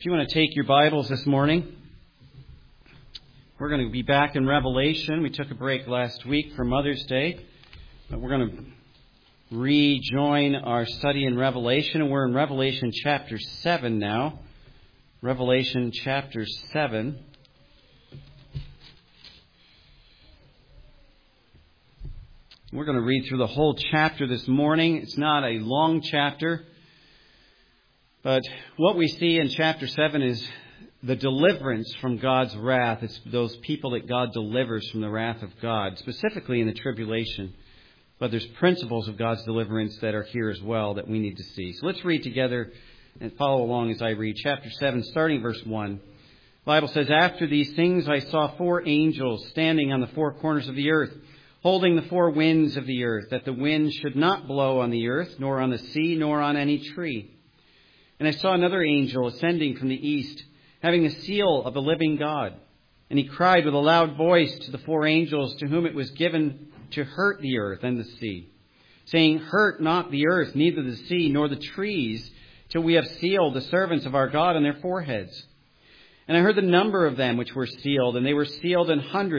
If you want to take your Bibles this morning, we're going to be back in Revelation. We took a break last week for Mother's Day, but we're going to rejoin our study in Revelation, and we're in Revelation chapter 7 now. Revelation chapter 7. We're going to read through the whole chapter this morning. It's not a long chapter, but what we see in chapter 7 is the deliverance from God's wrath. It's those people that God delivers from the wrath of God, specifically in the tribulation. But there's principles of God's deliverance that are here as well that we need to see. So let's read together and follow along as I read. Chapter 7, starting verse 1. The Bible says, "After these things I saw 4 angels standing on the 4 corners of the earth, holding the 4 winds of the earth, that the wind should not blow on the earth, nor on the sea, nor on any tree. And I saw another angel ascending from the east, having the seal of the living God. And he cried with a loud voice to the 4 angels to whom it was given to hurt the earth and the sea, saying, 'Hurt not the earth, neither the sea, nor the trees, till we have sealed the servants of our God on their foreheads.' And I heard the number of them which were sealed, and they were sealed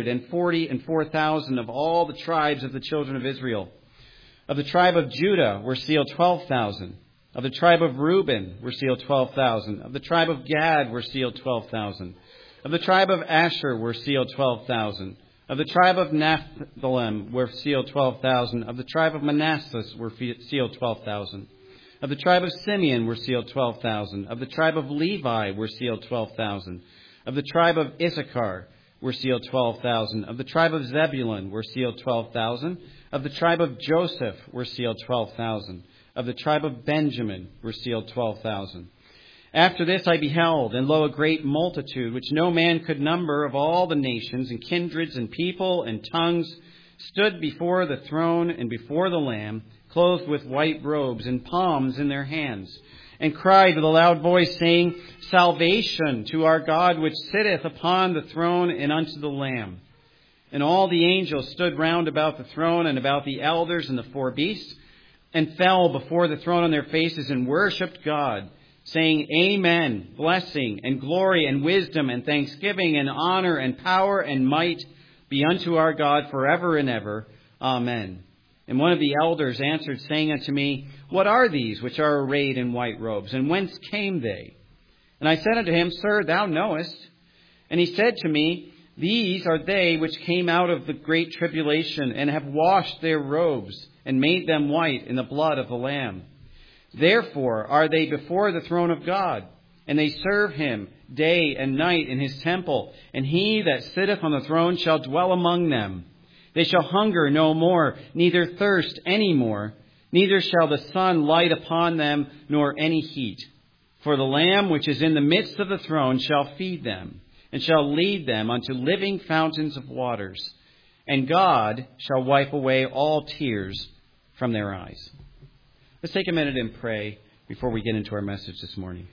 144,000 of all the tribes of the children of Israel. Of the tribe of Judah were sealed 12,000. Of the tribe of Reuben were sealed 12,000. Of the tribe of Gad were sealed 12,000. Of the tribe of Asher were sealed 12,000. Of the tribe of Naphtali were sealed 12,000. Of the tribe of Manasseh were sealed 12,000. Of the tribe of Simeon were sealed 12,000. Of the tribe of Levi were sealed 12,000. Of the tribe of Issachar were sealed 12,000. Of the tribe of Zebulun were sealed 12,000. Of the tribe of Joseph were sealed 12,000. Of the tribe of Benjamin were sealed 12,000. After this I beheld, and lo, a great multitude, which no man could number, of all the nations and kindreds and people and tongues, stood before the throne and before the Lamb, clothed with white robes and palms in their hands, and cried with a loud voice, saying, 'Salvation to our God, which sitteth upon the throne, and unto the Lamb.' And all the angels stood round about the throne and about the elders and the 4 beasts, and fell before the throne on their faces and worshipped God, saying, 'Amen, blessing and glory and wisdom and thanksgiving and honor and power and might be unto our God forever and ever. Amen.' And one of the elders answered, saying unto me, 'What are these which are arrayed in white robes, and whence came they?' And I said unto him, 'Sir, thou knowest.' And he said to me, 'These are they which came out of the great tribulation, and have washed their robes, and made them white in the blood of the Lamb. Therefore are they before the throne of God, and they serve him day and night in his temple, and he that sitteth on the throne shall dwell among them. They shall hunger no more, neither thirst any more, neither shall the sun light upon them, nor any heat. For the Lamb which is in the midst of the throne shall feed them, and shall lead them unto living fountains of waters. And God shall wipe away all tears from their eyes.'" Let's take a minute and pray before we get into our message this morning.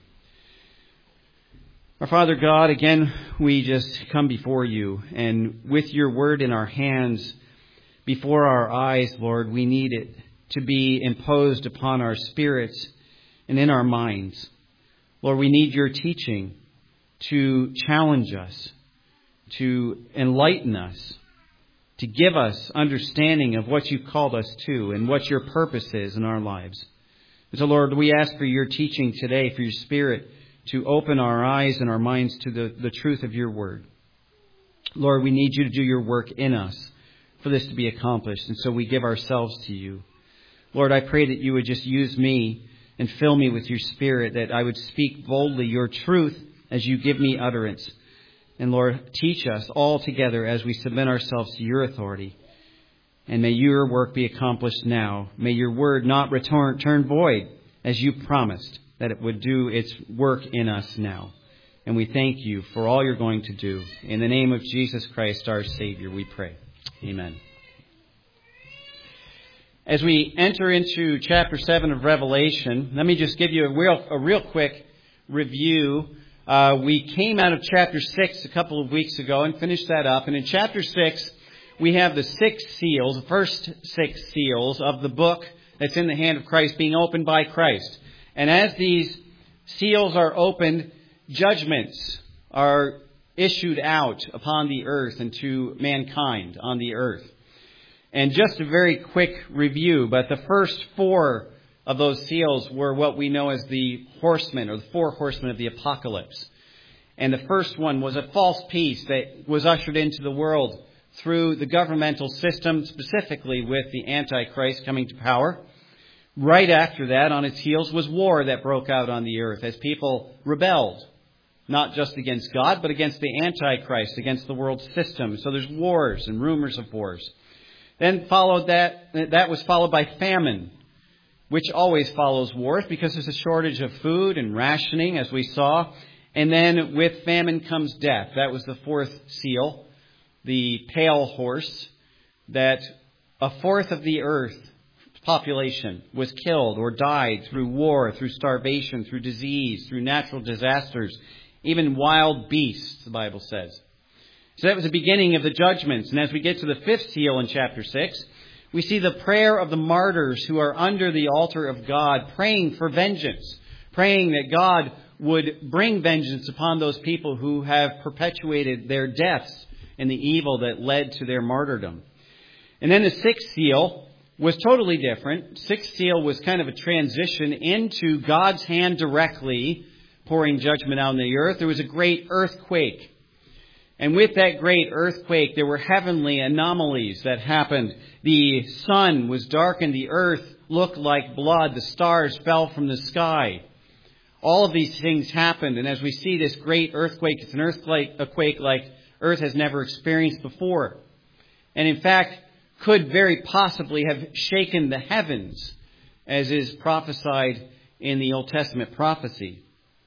Our Father God, again, we just come before you, and with your word in our hands, before our eyes, Lord, we need it to be imposed upon our spirits and in our minds. Lord, we need your teaching to challenge us, to enlighten us, to give us understanding of what you've called us to and what your purpose is in our lives. And so, Lord, we ask for your teaching today, for your Spirit to open our eyes and our minds to the truth of your word. Lord, we need you to do your work in us for this to be accomplished, and so we give ourselves to you. Lord, I pray that you would just use me and fill me with your Spirit, that I would speak boldly your truth as you give me utterance. And Lord, teach us all together as we submit ourselves to your authority. And may your work be accomplished now. May your word not return void, as you promised, that it would do its work in us now. And we thank you for all you're going to do. In the name of Jesus Christ, our Savior, we pray. Amen. As we enter into chapter 7 of Revelation, let me just give you a real quick review. We came out of chapter 6 a couple of weeks ago and finished that up. And in chapter 6, we have the 6 seals, the first 6 seals of the book that's in the hand of Christ being opened by Christ. And as these seals are opened, judgments are issued out upon the earth and to mankind on the earth. And just a very quick review, but the first 4 of those seals were what we know as the horsemen, or the 4 horsemen of the apocalypse. And the first one was a false peace that was ushered into the world through the governmental system, specifically with the Antichrist coming to power. Right after that, on its heels, was war that broke out on the earth as people rebelled, not just against God, but against the Antichrist, against the world system. So there's wars and rumors of wars. Then that was followed by famine, which always follows wars because there's a shortage of food and rationing, as we saw. And then with famine comes death. That was the 4th seal, the pale horse, that 1/4 of the earth population was killed or died through war, through starvation, through disease, through natural disasters, even wild beasts, the Bible says. So that was the beginning of the judgments. And as we get to the 5th seal in chapter 6, we see the prayer of the martyrs who are under the altar of God, praying for vengeance, praying that God would bring vengeance upon those people who have perpetuated their deaths and the evil that led to their martyrdom. And then the 6th seal was totally different. 6th seal was kind of a transition into God's hand directly pouring judgment out on the earth. There was a great earthquake. And with that great earthquake, there were heavenly anomalies that happened. The sun was darkened. The earth looked like blood. The stars fell from the sky. All of these things happened. And as we see this great earthquake, it's a quake like earth has never experienced before. And in fact, could very possibly have shaken the heavens, as is prophesied in the Old Testament prophecy.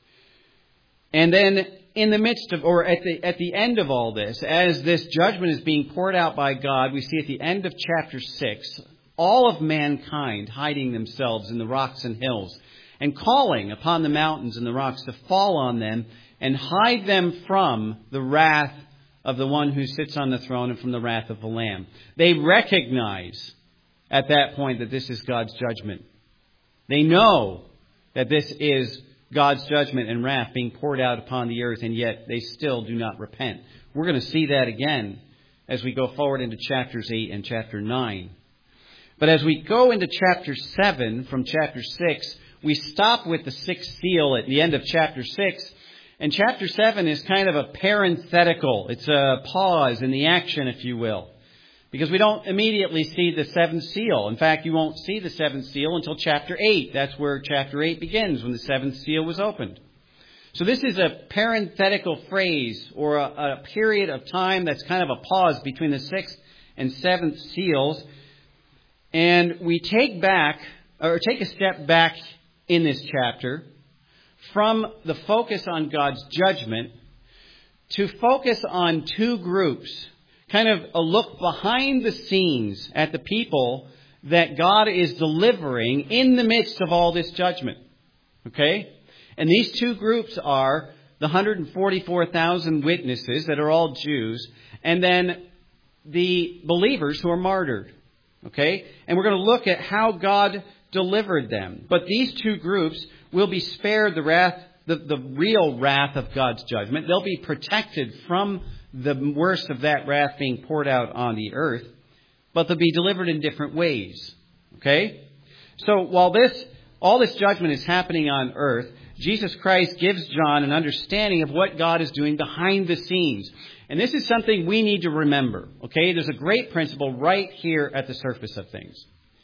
And then in the midst of, or at the end of all this, as this judgment is being poured out by God, we see at the end of chapter 6, all of mankind hiding themselves in the rocks and hills and calling upon the mountains and the rocks to fall on them and hide them from the wrath of the one who sits on the throne and from the wrath of the Lamb. They recognize at that point that this is God's judgment. They know that this is God's judgment and wrath being poured out upon the earth, and yet they still do not repent. We're going to see that again as we go forward into chapters 8 and chapter 9. But as we go into chapter 7 from chapter 6, we stop with the 6th seal at the end of chapter 6. And chapter 7 is kind of a parenthetical. It's a pause in the action, if you will. Because we don't immediately see the 7th seal. In fact, you won't see the 7th seal until chapter 8. That's where chapter 8 begins, when the 7th seal was opened. So this is a parenthetical phrase, or a period of time that's kind of a pause between the 6th and 7th seals. And we take a step back in this chapter from the focus on God's judgment to focus on 2 groups. Kind of a look behind the scenes at the people that God is delivering in the midst of all this judgment. Okay? And these 2 groups are the 144,000 witnesses that are all Jews, and then the believers who are martyred. Okay? And we're going to look at how God delivered them. But these 2 groups will be spared the wrath, the real wrath of God's judgment. They'll be protected from the worst of that wrath being poured out on the earth, but they'll be delivered in different ways. Okay? So while all this judgment is happening on earth, Jesus Christ gives John an understanding of what God is doing behind the scenes. And this is something we need to remember. Okay? There's a great principle right here at the surface of things.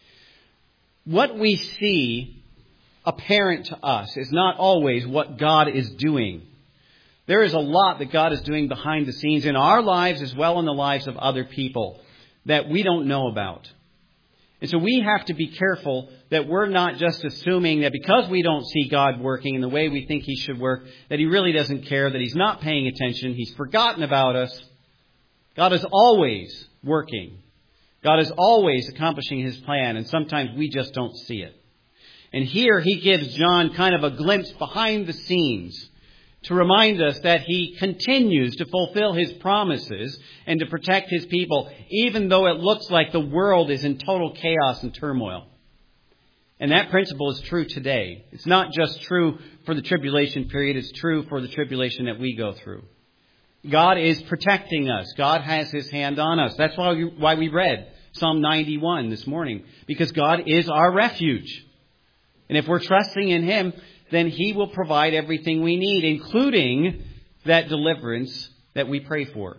What we see apparent to us is not always what God is doing. There is a lot that God is doing behind the scenes in our lives as well in the lives of other people that we don't know about. And so we have to be careful that we're not just assuming that because we don't see God working in the way we think He should work, that He really doesn't care, that He's not paying attention, He's forgotten about us. God is always working. God is always accomplishing His plan, and sometimes we just don't see it. And here He gives John kind of a glimpse behind the scenes to remind us that He continues to fulfill His promises and to protect His people, even though it looks like the world is in total chaos and turmoil. And that principle is true today. It's not just true for the tribulation period. It's true for the tribulation that we go through. God is protecting us. God has His hand on us. That's why we read Psalm 91 this morning. Because God is our refuge. And if we're trusting in Him, then He will provide everything we need, including that deliverance that we pray for.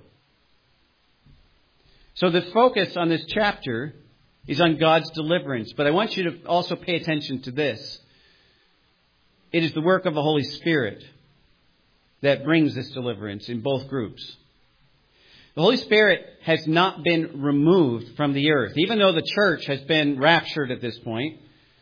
So the focus on this chapter is on God's deliverance. But I want you to also pay attention to this. It is the work of the Holy Spirit that brings this deliverance in both groups. The Holy Spirit has not been removed from the earth. Even though the church has been raptured at this point,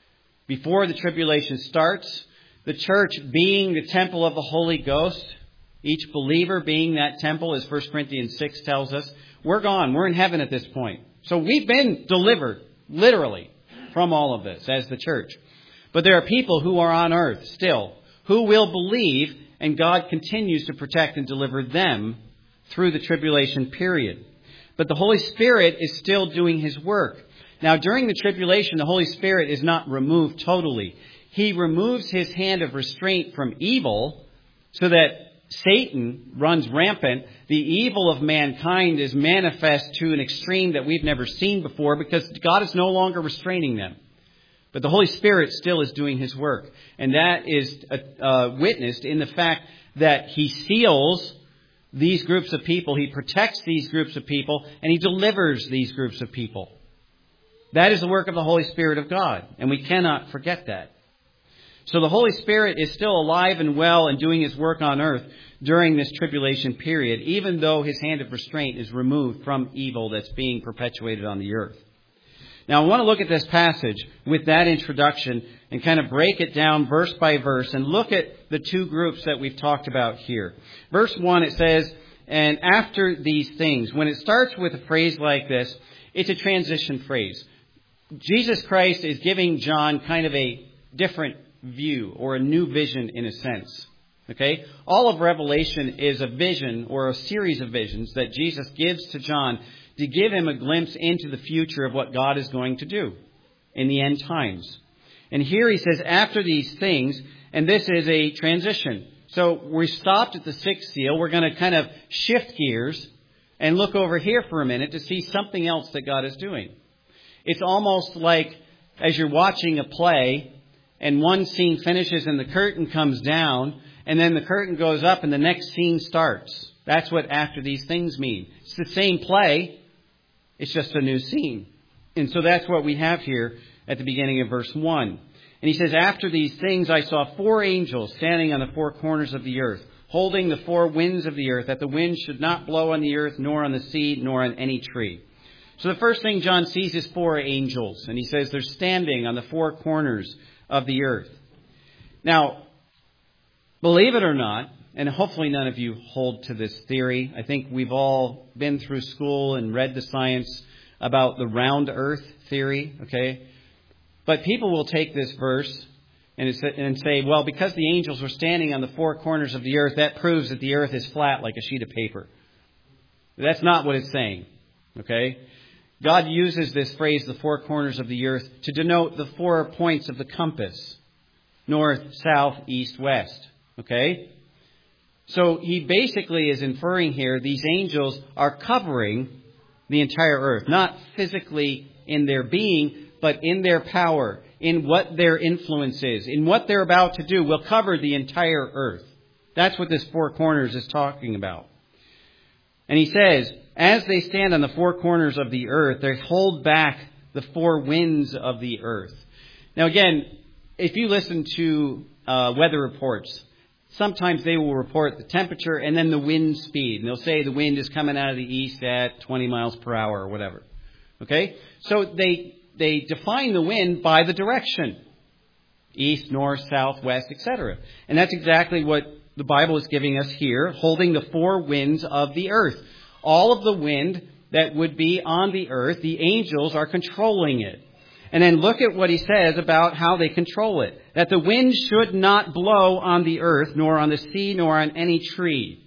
before the tribulation starts, the church being the temple of the Holy Ghost, each believer being that temple, as 1 Corinthians 6 tells us, we're gone. We're in heaven at this point. So we've been delivered, literally, from all of this as the church. But there are people who are on earth still, who will believe, and God continues to protect and deliver them through the tribulation period. But the Holy Spirit is still doing His work. Now, during the tribulation, the Holy Spirit is not removed totally. He removes His hand of restraint from evil so that Satan runs rampant. The evil of mankind is manifest to an extreme that we've never seen before because God is no longer restraining them. But the Holy Spirit still is doing His work. And that is witnessed in the fact that He seals these groups of people. He protects these groups of people. And He delivers these groups of people. That is the work of the Holy Spirit of God. And we cannot forget that. So the Holy Spirit is still alive and well and doing His work on earth during this tribulation period, even though His hand of restraint is removed from evil that's being perpetuated on the earth. Now, I want to look at this passage with that introduction and kind of break it down verse by verse and look at the two groups that we've talked about here. Verse 1, it says, and after these things. When it starts with a phrase like this, it's a transition phrase. Jesus Christ is giving John kind of a different view or a new vision in a sense. Okay? All of Revelation is a vision or a series of visions that Jesus gives to John to give him a glimpse into the future of what God is going to do in the end times. And here he says, after these things, and this is a transition. So we stopped at the sixth seal. We're going to kind of shift gears and look over here for a minute to see something else that God is doing. It's almost like as you're watching a play and one scene finishes and the curtain comes down and then the curtain goes up and the next scene starts. That's what after these things mean. It's the same play. It's just a new scene. And so that's what we have here at the beginning of verse 1. And he says, after these things I saw 4 angels standing on the 4 corners of the earth, holding the 4 winds of the earth, that the wind should not blow on the earth, nor on the sea, nor on any tree. So the first thing John sees is 4 angels. And he says they're standing on the 4 corners of the earth. Now, believe it or not, and hopefully none of you hold to this theory. I think we've all been through school and read the science about the round earth theory, okay? But people will take this verse and say, well, because the angels were standing on the 4 corners of the earth, that proves that the earth is flat like a sheet of paper. That's not what it's saying, okay? God uses this phrase, the 4 corners of the earth, to denote the 4 points of the compass. North, south, east, west, okay? So he basically is inferring here these angels are covering the entire earth. Not physically in their being, but in their power, in what their influence is, in what they're about to do, will cover the entire earth. That's what this 4 corners is talking about. And he says, as they stand on the 4 corners of the earth, they hold back the 4 winds of the earth. Now again, if you listen to weather reports, sometimes they will report the temperature and then the wind speed. And they'll say the wind is coming out of the east at 20 miles per hour or whatever. Okay? So they define the wind by the direction. East, north, south, west, etc. And that's exactly what the Bible is giving us here, holding the 4 winds of the earth. All of the wind that would be on the earth, the angels are controlling it. And then look at what he says about how they control it. That the wind should not blow on the earth, nor on the sea, nor on any tree.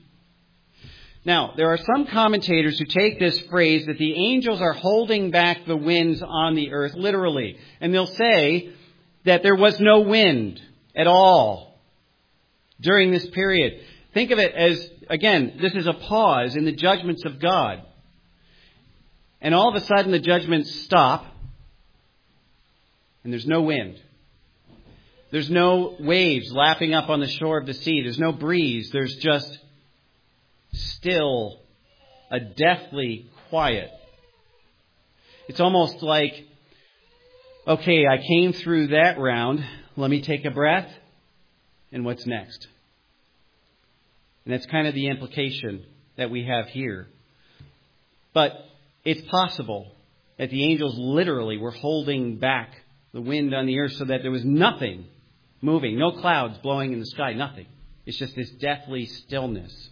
Now, there are some commentators who take this phrase that the angels are holding back the winds on the earth literally. And they'll say that there was no wind at all during this period. Think of it as, again, this is a pause in the judgments of God. And all of a sudden the judgments stop and there's no wind. There's no waves lapping up on the shore of the sea. There's no breeze. There's just still a deathly quiet. It's almost like, okay, I came through that round. Let me take a breath. And what's next? And that's kind of the implication that we have here. But it's possible that the angels literally were holding back the wind on the earth so that there was nothing moving, no clouds blowing in the sky, nothing. It's just this deathly stillness.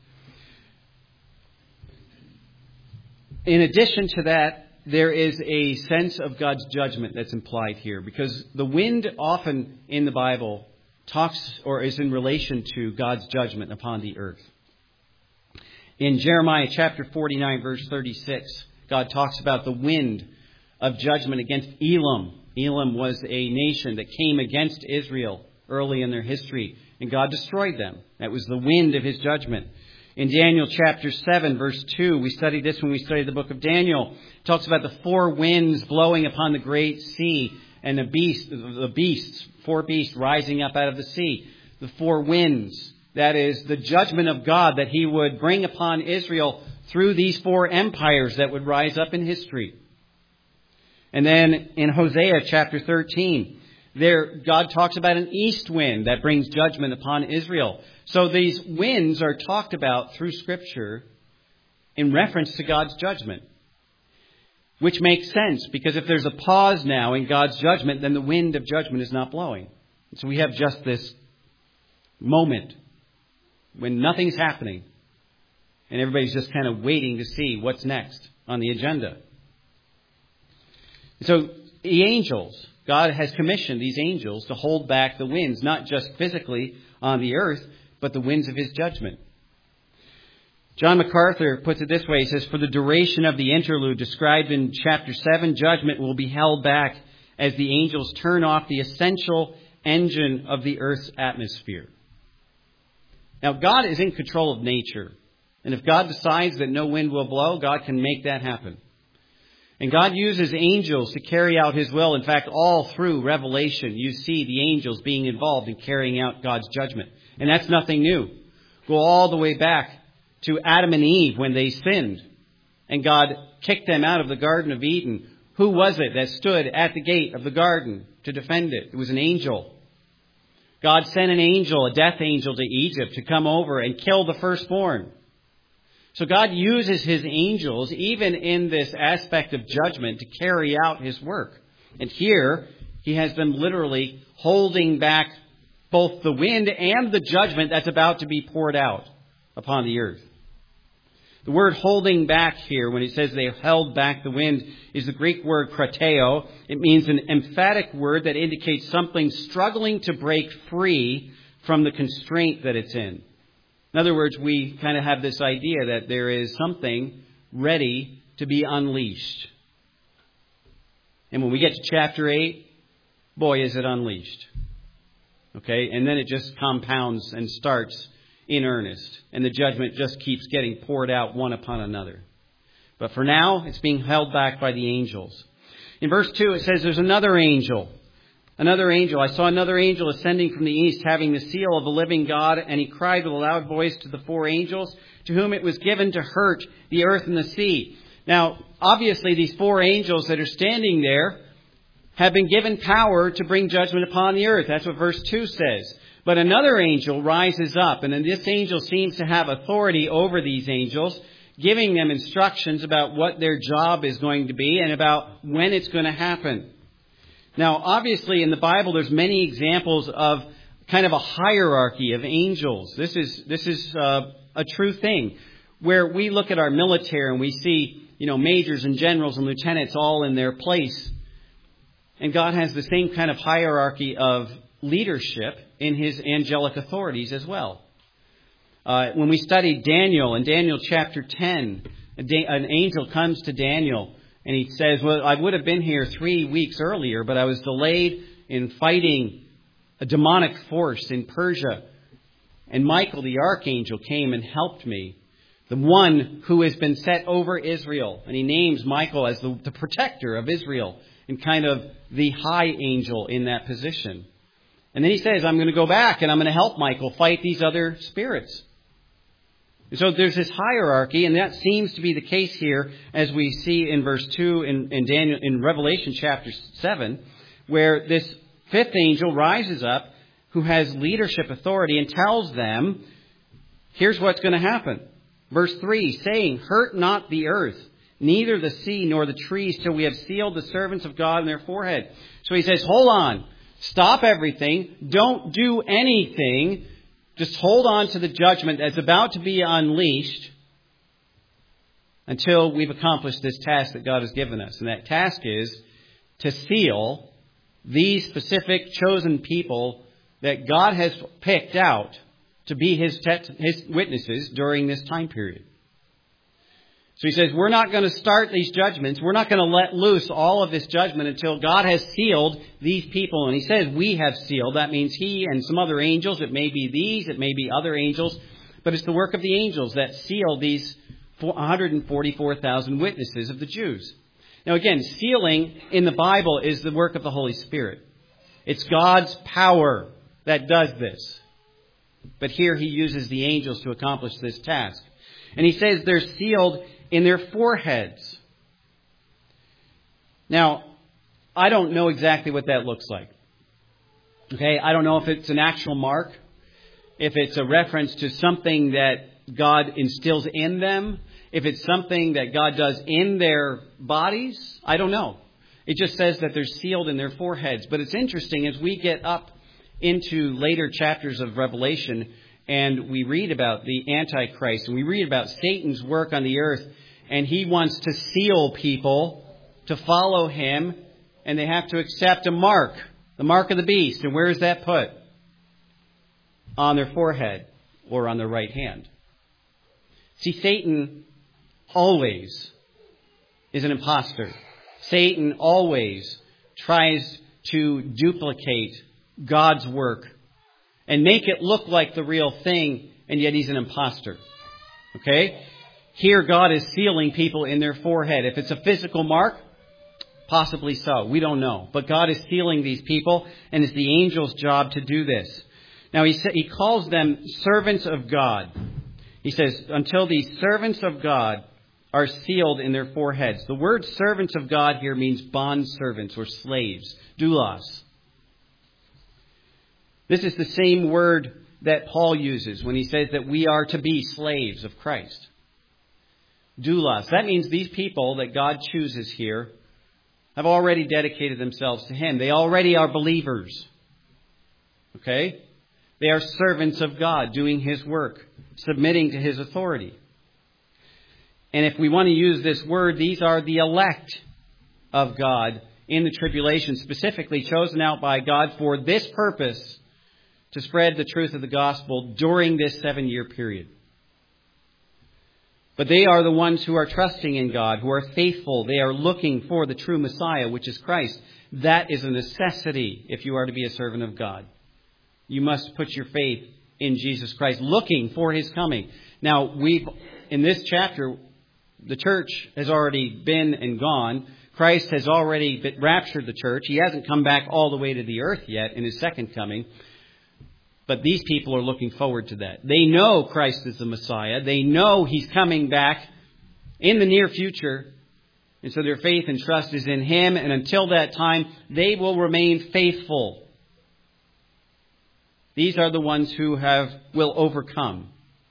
In addition to that, there is a sense of God's judgment that's implied here, because the wind often in the Bible talks or is in relation to God's judgment upon the earth. In Jeremiah chapter 49, verse 36, God talks about the wind of judgment against Elam. Elam was a nation that came against Israel early in their history, and God destroyed them. That was the wind of his judgment. In Daniel chapter 7, verse 2, we studied this when we studied the book of Daniel. It talks about the four winds blowing upon the great sea and the beasts, four beasts rising up out of the sea. The four winds, that is the judgment of God that he would bring upon Israel through these four empires that would rise up in history. And then in Hosea chapter 13, there God talks about an east wind that brings judgment upon Israel. So these winds are talked about through Scripture in reference to God's judgment, which makes sense, because if there's a pause now in God's judgment, then the wind of judgment is not blowing. So we have just this moment when nothing's happening and everybody's just kind of waiting to see what's next on the agenda. So the angels, God has commissioned these angels to hold back the winds, not just physically on the earth, but the winds of his judgment. John MacArthur puts it this way. He says, for the duration of the interlude described in chapter 7, judgment will be held back as the angels turn off the essential engine of the earth's atmosphere. Now, God is in control of nature. And if God decides that no wind will blow, God can make that happen. And God uses angels to carry out his will. In fact, all through Revelation, you see the angels being involved in carrying out God's judgment. And that's nothing new. Go all the way back to Adam and Eve when they sinned. And God kicked them out of the Garden of Eden. Who was it that stood at the gate of the garden to defend it? It was an angel. God sent an angel, a death angel, to Egypt to come over and kill the firstborn. So God uses his angels, even in this aspect of judgment, to carry out his work. And here, he has them literally holding back both the wind and the judgment that's about to be poured out upon the earth. The word holding back here, when it says they held back the wind, is the Greek word krateo. It means an emphatic word that indicates something struggling to break free from the constraint that it's in. In other words, we kind of have this idea that there is something ready to be unleashed. And when we get to chapter 8, boy, is it unleashed. Okay, and then it just compounds and starts in earnest. And the judgment just keeps getting poured out one upon another. But for now, it's being held back by the angels. In verse 2, it says there's another angel. Another angel. I saw another angel ascending from the east, having the seal of the living God, and he cried with a loud voice to the four angels, to whom it was given to hurt the earth and the sea. Now, obviously, these four angels that are standing there have been given power to bring judgment upon the earth. That's what verse 2 says. But another angel rises up, and then this angel seems to have authority over these angels, giving them instructions about what their job is going to be and about when it's going to happen. Now, obviously, in the Bible, there's many examples of kind of a hierarchy of angels. This is a true thing, where we look at our military and we see, majors and generals and lieutenants all in their place. And God has the same kind of hierarchy of leadership in his angelic authorities as well. When we studied Daniel, in Daniel chapter 10, an angel comes to Daniel and he says, well, I would have been here 3 weeks earlier, but I was delayed in fighting a demonic force in Persia. And Michael, the archangel, came and helped me. The one who has been set over Israel. And he names Michael as the protector of Israel and kind of the high angel in that position. And then he says, I'm going to go back and I'm going to help Michael fight these other spirits. And so there's this hierarchy, and that seems to be the case here as we see in verse 2 in Revelation chapter 7, where this fifth angel rises up who has leadership authority and tells them, here's what's going to happen. Verse 3, saying, hurt not the earth, neither the sea nor the trees, till we have sealed the servants of God in their forehead. So he says, hold on, stop everything, don't do anything, just hold on to the judgment that's about to be unleashed until we've accomplished this task that God has given us. And that task is to seal these specific chosen people that God has picked out to be his witnesses during this time period. So he says, we're not going to start these judgments. We're not going to let loose all of this judgment until God has sealed these people. And he says, we have sealed. That means he and some other angels. It may be these. It may be other angels. But it's the work of the angels that seal these 144,000 witnesses of the Jews. Now again, sealing in the Bible is the work of the Holy Spirit. It's God's power that does this. But here he uses the angels to accomplish this task. And he says they're sealed in their foreheads. Now, I don't know exactly what that looks like. Okay, I don't know if it's an actual mark, if it's a reference to something that God instills in them, if it's something that God does in their bodies. I don't know. It just says that they're sealed in their foreheads. But it's interesting as we get up into later chapters of Revelation and we read about the Antichrist and we read about Satan's work on the earth, and he wants to seal people to follow him, and they have to accept a mark, the mark of the beast. And where is that put? On their forehead or on their right hand. See, Satan always is an imposter. Satan always tries to duplicate God's work and make it look like the real thing, and yet he's an imposter. Okay? Here God is sealing people in their forehead. If it's a physical mark, possibly so. We don't know. But God is sealing these people, and it's the angel's job to do this. Now he calls them servants of God. He says, until these servants of God are sealed in their foreheads. The word servants of God here means bond servants or slaves. Doulos. This is the same word that Paul uses when he says that we are to be slaves of Christ. Doulos. That means these people that God chooses here have already dedicated themselves to him. They already are believers. Okay? They are servants of God doing his work, submitting to his authority. And if we want to use this word, these are the elect of God in the tribulation, specifically chosen out by God for this purpose, to spread the truth of the gospel during this 7-year period. But they are the ones who are trusting in God, who are faithful. They are looking for the true Messiah, which is Christ. That is a necessity if you are to be a servant of God. You must put your faith in Jesus Christ, looking for his coming. Now, in this chapter, the church has already been and gone. Christ has already raptured the church. He hasn't come back all the way to the earth yet in his second coming. But these people are looking forward to that. They know Christ is the Messiah. They know he's coming back in the near future. And so their faith and trust is in him. And until that time, they will remain faithful. These are the ones who will overcome.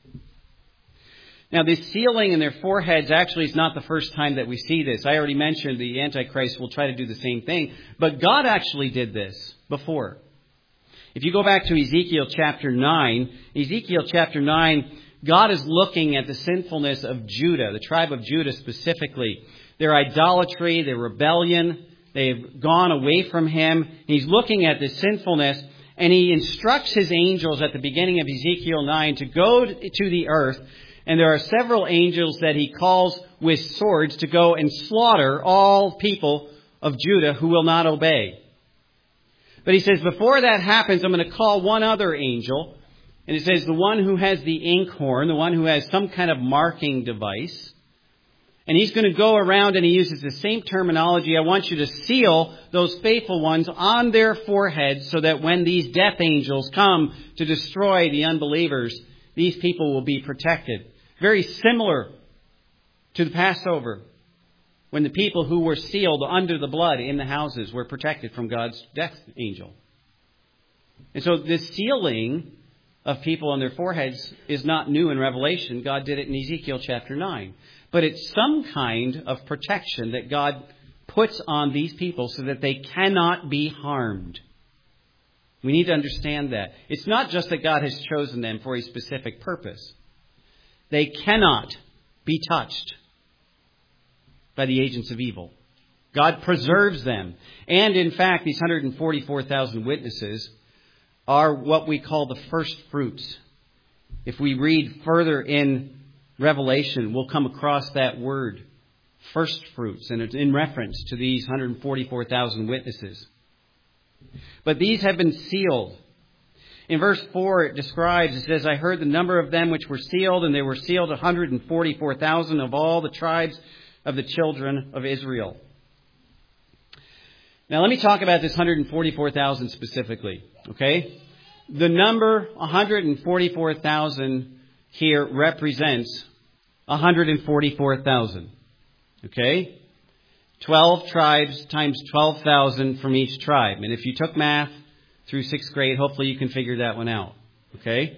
Now, this sealing in their foreheads actually is not the first time that we see this. I already mentioned the Antichrist will try to do the same thing. But God actually did this before. If you go back to Ezekiel chapter 9, God is looking at the sinfulness of Judah, the tribe of Judah specifically. Their idolatry, their rebellion, they've gone away from him. He's looking at this sinfulness, and he instructs his angels at the beginning of Ezekiel 9 to go to the earth. And there are several angels that he calls with swords to go and slaughter all people of Judah who will not obey. But he says, before that happens, I'm going to call one other angel. And it says the one who has the inkhorn, the one who has some kind of marking device. And he's going to go around and he uses the same terminology. I want you to seal those faithful ones on their foreheads so that when these death angels come to destroy the unbelievers, these people will be protected. Very similar to the Passover, when the people who were sealed under the blood in the houses were protected from God's death angel. And so this sealing of people on their foreheads is not new in Revelation. God did it in Ezekiel chapter 9. But it's some kind of protection that God puts on these people so that they cannot be harmed. We need to understand that. It's not just that God has chosen them for a specific purpose. They cannot be touched by the agents of evil. God preserves them. And in fact, these 144,000 witnesses are what we call the first fruits. If we read further in Revelation, we'll come across that word, first fruits, and it's in reference to these 144,000 witnesses. But these have been sealed. In verse 4, it says, I heard the number of them which were sealed, and they were sealed 144,000 of all the tribes of the children of Israel. Now let me talk about this 144,000 specifically. Okay? The number 144,000 here represents 144,000. Okay? 12 tribes times 12,000 from each tribe. And if you took math through 6th grade, hopefully you can figure that one out. Okay?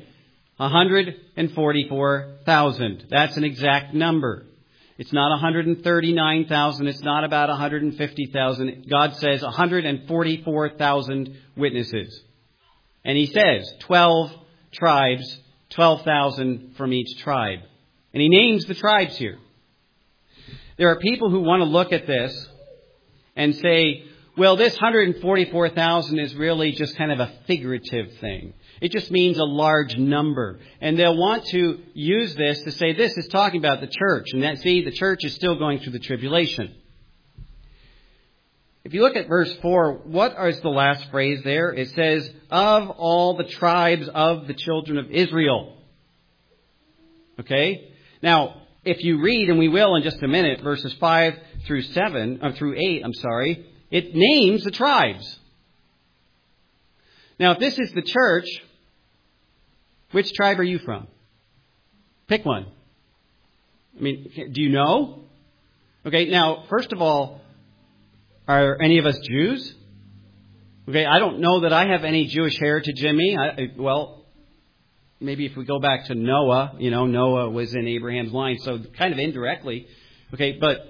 144,000. That's an exact number. It's not 139,000. It's not about 150,000. God says 144,000 witnesses. And he says 12 tribes, 12,000 from each tribe. And he names the tribes here. There are people who want to look at this and say, well, this 144,000 is really just kind of a figurative thing. It just means a large number. And they'll want to use this to say this is talking about the church. And that, see, the church is still going through the tribulation. If you look at verse 4, what is the last phrase there? It says, of all the tribes of the children of Israel. Okay? Now, if you read, and we will in just a minute, verses 5 through 8, it names the tribes. Now, if this is the church, which tribe are you from? Pick one. I mean, do you know? Okay, now, first of all, are any of us Jews? Okay, I don't know that I have any Jewish heritage in me. Well, maybe if we go back to Noah, Noah was in Abraham's line, so kind of indirectly. Okay, but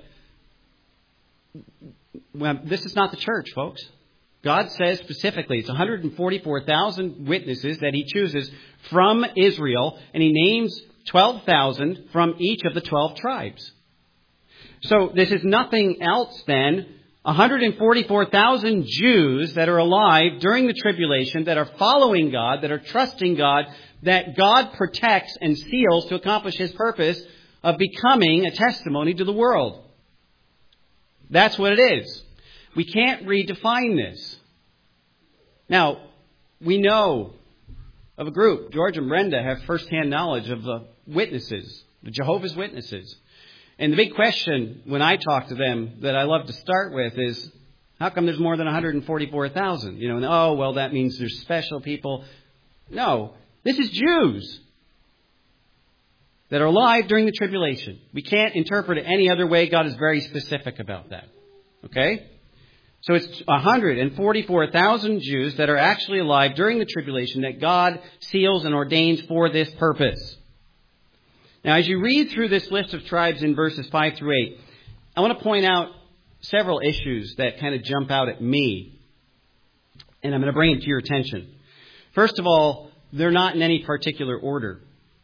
this is not the church, folks. God says specifically it's 144,000 witnesses that he chooses from Israel, and he names 12,000 from each of the 12 tribes. So this is nothing else than 144,000 Jews that are alive during the tribulation, that are following God, that are trusting God, that God protects and seals to accomplish his purpose of becoming a testimony to the world. That's what it is. We can't redefine this. Now, we know of a group, George and Brenda have firsthand knowledge of the witnesses, the Jehovah's Witnesses. And the big question when I talk to them that I love to start with is, how come there's more than 144,000? That means there's special people. No, this is Jews that are alive during the tribulation. We can't interpret it any other way. God is very specific about that. Okay? So it's 144,000 Jews that are actually alive during the tribulation that God seals and ordains for this purpose. Now, as you read through this list of tribes in verses 5 through 8, I want to point out several issues that kind of jump out at me. And I'm going to bring them to your attention. First of all, they're not in any particular order.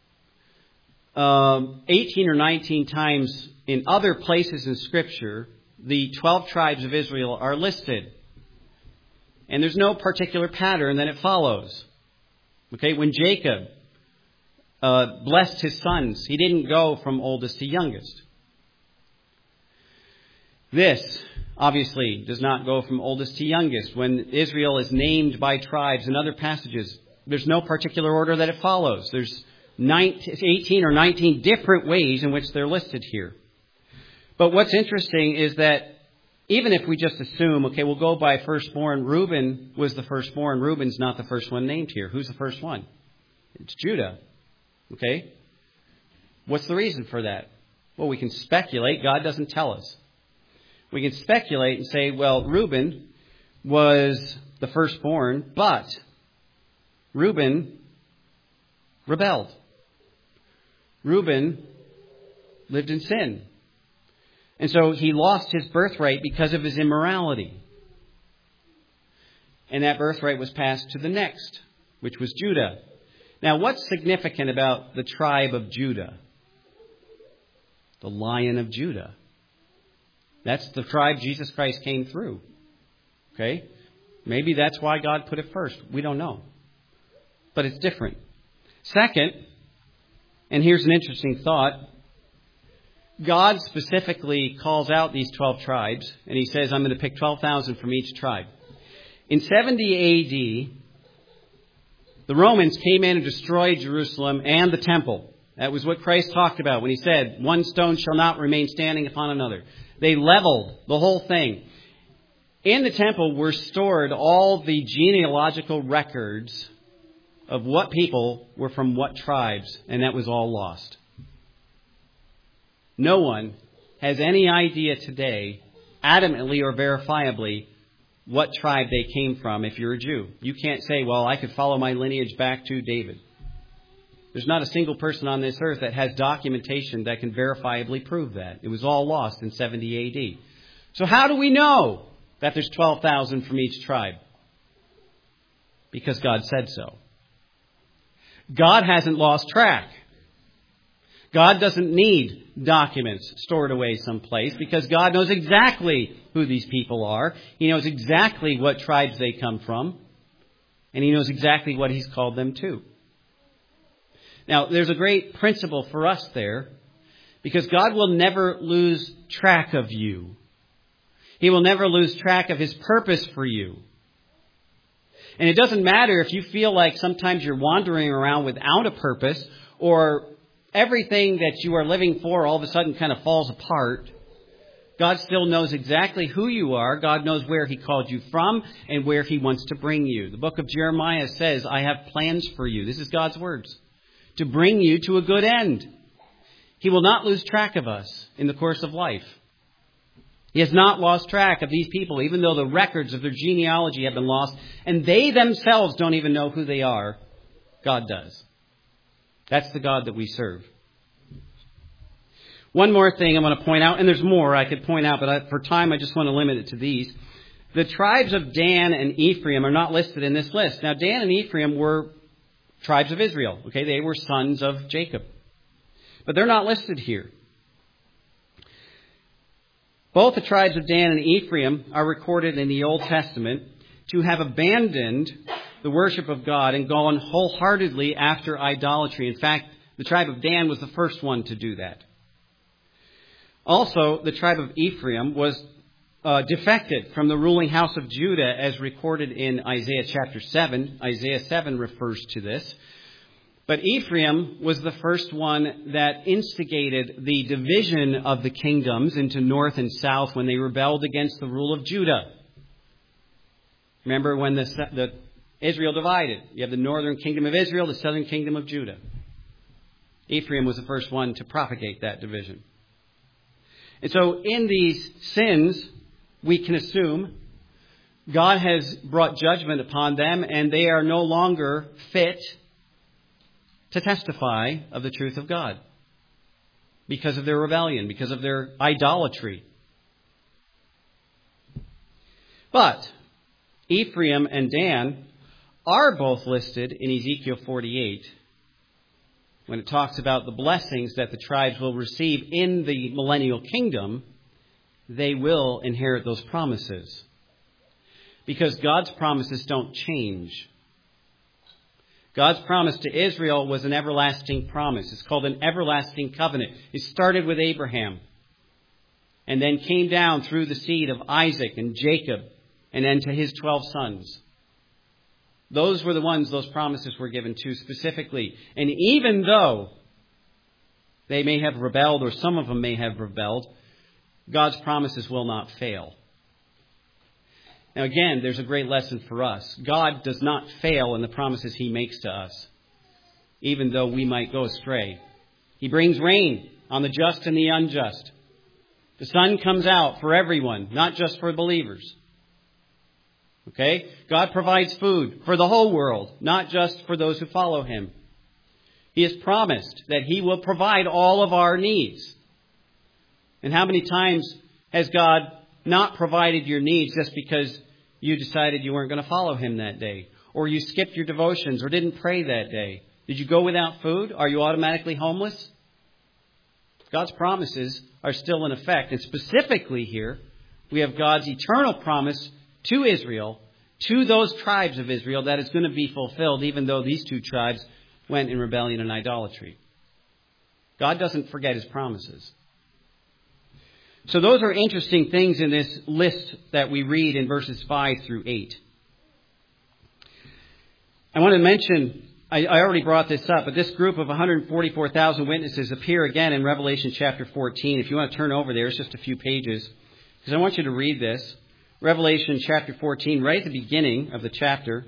18 or 19 times in other places in Scripture, the 12 tribes of Israel are listed. And there's no particular pattern that it follows. Okay, when Jacob blessed his sons, he didn't go from oldest to youngest. This obviously does not go from oldest to youngest. When Israel is named by tribes in other passages, there's no particular order that it follows. There's 18 or 19 different ways in which they're listed here. But what's interesting is that even if we just assume, okay, we'll go by firstborn, Reuben was the firstborn. Reuben's not the first one named here. Who's the first one? It's Judah. Okay? What's the reason for that? Well, we can speculate. God doesn't tell us. We can speculate and say, well, Reuben was the firstborn, but Reuben rebelled. Reuben lived in sin. And so he lost his birthright because of his immorality. And that birthright was passed to the next, which was Judah. Now, what's significant about the tribe of Judah? The Lion of Judah. That's the tribe Jesus Christ came through. Okay? Maybe that's why God put it first. We don't know. But it's different. Second, and here's an interesting thought, God specifically calls out these 12 tribes, and he says, I'm going to pick 12,000 from each tribe. In 70 A.D., the Romans came in and destroyed Jerusalem and the temple. That was what Christ talked about when he said, one stone shall not remain standing upon another. They leveled the whole thing. In the temple were stored all the genealogical records of what people were from what tribes, and that was all lost. No one has any idea today, adamantly or verifiably, what tribe they came from if you're a Jew. You can't say, well, I could follow my lineage back to David. There's not a single person on this earth that has documentation that can verifiably prove that. It was all lost in 70 A.D. So how do we know that there's 12,000 from each tribe? Because God said so. God hasn't lost track. God doesn't need documents stored away someplace because God knows exactly who these people are. He knows exactly what tribes they come from. And he knows exactly what he's called them to. Now, there's a great principle for us there because God will never lose track of you. He will never lose track of his purpose for you. And it doesn't matter if you feel like sometimes you're wandering around without a purpose or everything that you are living for all of a sudden kind of falls apart. God still knows exactly who you are. God knows where he called you from and where he wants to bring you. The book of Jeremiah says, I have plans for you. This is God's words. To bring you to a good end. He will not lose track of us in the course of life. He has not lost track of these people, even though the records of their genealogy have been lost, and they themselves don't even know who they are. God does. That's the God that we serve. One more thing I want to point out, and there's more I could point out, but for time I just want to limit it to these. The tribes of Dan and Ephraim are not listed in this list. Now, Dan and Ephraim were tribes of Israel. Okay, they were sons of Jacob. But they're not listed here. Both the tribes of Dan and Ephraim are recorded in the Old Testament to have abandoned the worship of God and gone wholeheartedly after idolatry. In fact, the tribe of Dan was the first one to do that. Also, the tribe of Ephraim was defected from the ruling house of Judah as recorded in Isaiah chapter 7. Isaiah 7 refers to this. But Ephraim was the first one that instigated the division of the kingdoms into north and south when they rebelled against the rule of Judah. Remember when the Israel divided. You have the northern kingdom of Israel, the southern kingdom of Judah. Ephraim was the first one to propagate that division. And so in these sins, we can assume God has brought judgment upon them and they are no longer fit to testify of the truth of God because of their rebellion, because of their idolatry. But Ephraim and Dan are both listed in Ezekiel 48 when it talks about the blessings that the tribes will receive in the millennial kingdom. They will inherit those promises because God's promises don't change. God's promise to Israel was an everlasting promise. It's called an everlasting covenant. It started with Abraham. and then came down through the seed of Isaac and Jacob, and then to his 12 sons. Those were the ones those promises were given to specifically. And even though they may have rebelled, or some of them may have rebelled, God's promises will not fail. Now again, there's a great lesson for us. God does not fail in the promises He makes to us, even though we might go astray. He brings rain on the just and the unjust. The sun comes out for everyone, not just for believers. Okay? God provides food for the whole world, not just for those who follow Him. He has promised that He will provide all of our needs. And how many times has God not provided your needs just because you decided you weren't going to follow Him that day? Or you skipped your devotions or didn't pray that day? Did you go without food? Are you automatically homeless? God's promises are still in effect. And specifically here, we have God's eternal promise to Israel, to those tribes of Israel, that is going to be fulfilled, even though these two tribes went in rebellion and idolatry. God doesn't forget His promises. So those are interesting things in this list that we read in verses 5 through 8. I want to mention, I already brought this up, but this group of 144,000 witnesses appear again in Revelation chapter 14. If you want to turn over there, it's just a few pages, because I want you to read this. Revelation chapter 14, right at the beginning of the chapter.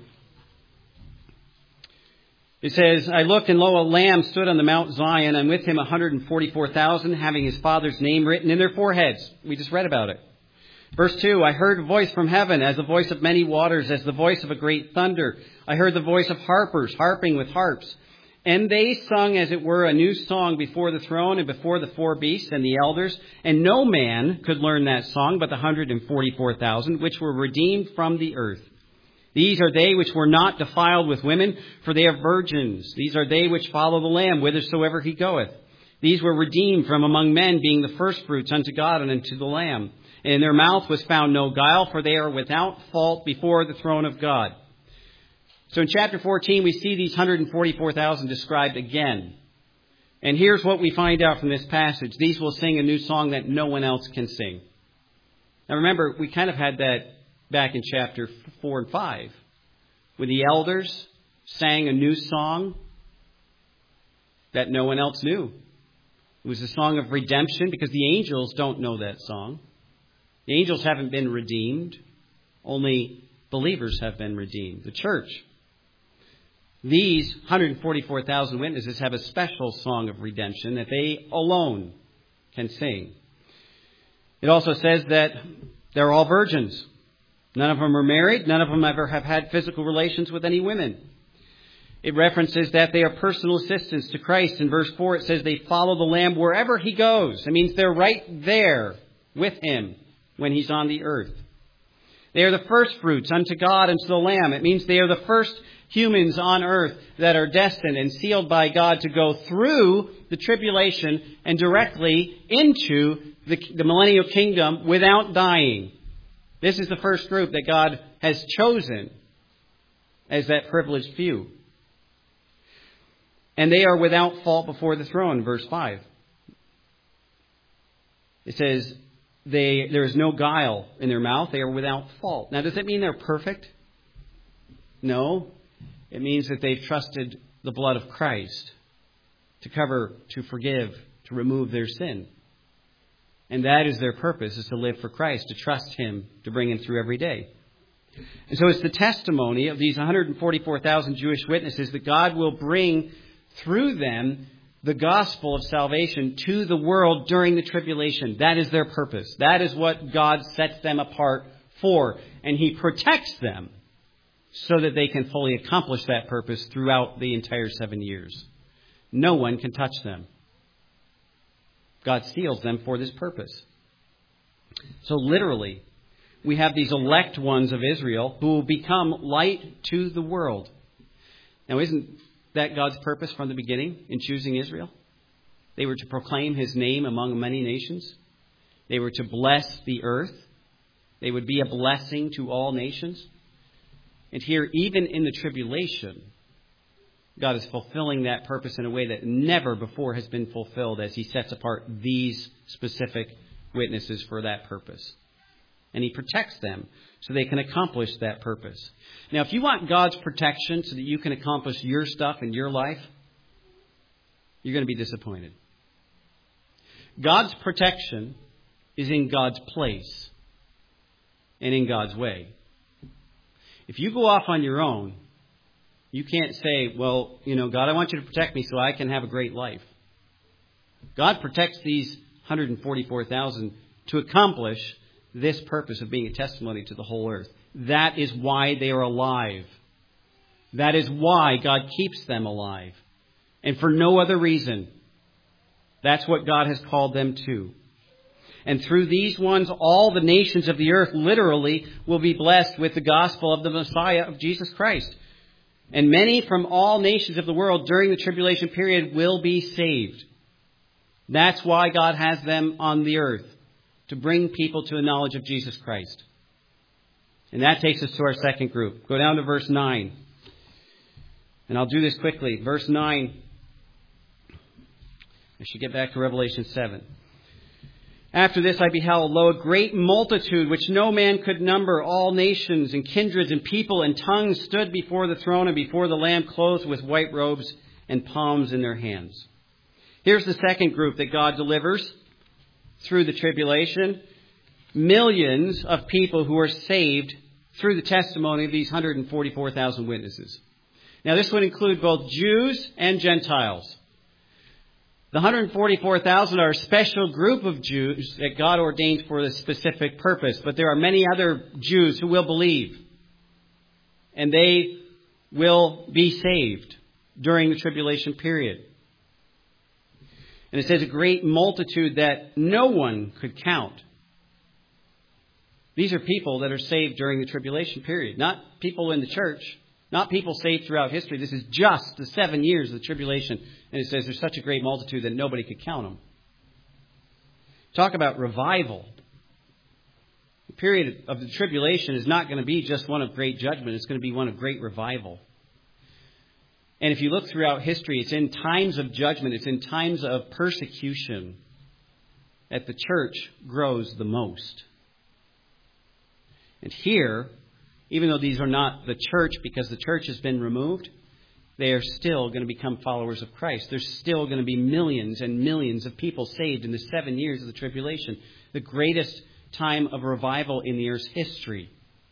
It says, I looked, and lo, a lamb stood on the Mount Zion, and with him 144,000, having his Father's name written in their foreheads. We just read about it. Verse 2, I heard a voice from heaven, as the voice of many waters, as the voice of a great thunder. I heard the voice of harpers, harping with harps. And they sung, as it were, a new song before the throne and before the four beasts and the elders. And no man could learn that song but the 144,000, which were redeemed from the earth. These are they which were not defiled with women, for they are virgins. These are they which follow the Lamb whithersoever He goeth. These were redeemed from among men, being the firstfruits unto God and unto the Lamb. And in their mouth was found no guile, for they are without fault before the throne of God. So in chapter 14, we see these 144,000 described again. And here's what we find out from this passage. These will sing a new song that no one else can sing. Now remember, we kind of had that back in chapter 4 and 5, when the elders sang a new song that no one else knew. It was a song of redemption, because the angels don't know that song. The angels haven't been redeemed. Only believers have been redeemed, the church. These 144,000 witnesses have a special song of redemption that they alone can sing. It also says that they're all virgins. None of them are married. None of them ever have had physical relations with any women. It references that they are personal assistants to Christ. In verse 4, it says they follow the Lamb wherever He goes. It means they're right there with Him when He's on the earth. They are the first fruits unto God and to the Lamb. It means they are the first humans on earth that are destined and sealed by God to go through the tribulation and directly into the millennial kingdom without dying. This is the first group that God has chosen as that privileged few. And they are without fault before the throne, verse 5. It says, there is no guile in their mouth. They are without fault. Now, does that mean they're perfect? No. It means that they've trusted the blood of Christ to cover, to forgive, to remove their sin. And that is their purpose, is to live for Christ, to trust Him, to bring Him through every day. And so it's the testimony of these 144,000 Jewish witnesses that God will bring through them the gospel of salvation to the world during the tribulation. That is their purpose. That is what God sets them apart for. And He protects them so that they can fully accomplish that purpose throughout the entire 7 years. No one can touch them. God seals them for this purpose. So literally, we have these elect ones of Israel who will become light to the world. Now, isn't that God's purpose from the beginning in choosing Israel? They were to proclaim His name among many nations. They were to bless the earth. They would be a blessing to all nations. And here, even in the tribulation, God is fulfilling that purpose in a way that never before has been fulfilled as He sets apart these specific witnesses for that purpose. And He protects them so they can accomplish that purpose. Now, if you want God's protection so that you can accomplish your stuff in your life, you're going to be disappointed. God's protection is in God's place and in God's way. If you go off on your own, you can't say, well, God, I want you to protect me so I can have a great life. God protects these 144,000 to accomplish this purpose of being a testimony to the whole earth. That is why they are alive. That is why God keeps them alive. And for no other reason. That's what God has called them to. And through these ones, all the nations of the earth literally will be blessed with the gospel of the Messiah of Jesus Christ. And many from all nations of the world during the tribulation period will be saved. That's why God has them on the earth, to bring people to a knowledge of Jesus Christ. And that takes us to our second group. Go down to verse 9. And I'll do this quickly. Verse 9. I should get back to Revelation 7. After this I beheld, lo, a great multitude, which no man could number, all nations and kindreds and people and tongues stood before the throne and before the Lamb, clothed with white robes and palms in their hands. Here's the second group that God delivers through the tribulation. Millions of people who are saved through the testimony of these 144,000 witnesses. Now, this would include both Jews and Gentiles. The 144,000 are a special group of Jews that God ordained for this specific purpose. But there are many other Jews who will believe. And they will be saved during the tribulation period. And it says a great multitude that no one could count. These are people that are saved during the tribulation period. Not people in the church. Not people saved throughout history. This is just the 7 years of the tribulation. And it says there's such a great multitude that nobody could count them. Talk about revival. The period of the tribulation is not going to be just one of great judgment. It's going to be one of great revival. And if you look throughout history, it's in times of judgment, it's in times of persecution that the church grows the most. And here, even though these are not the church because the church has been removed, they are still going to become followers of Christ. There's still going to be millions and millions of people saved in the 7 years of the tribulation, the greatest time of revival in the earth's history,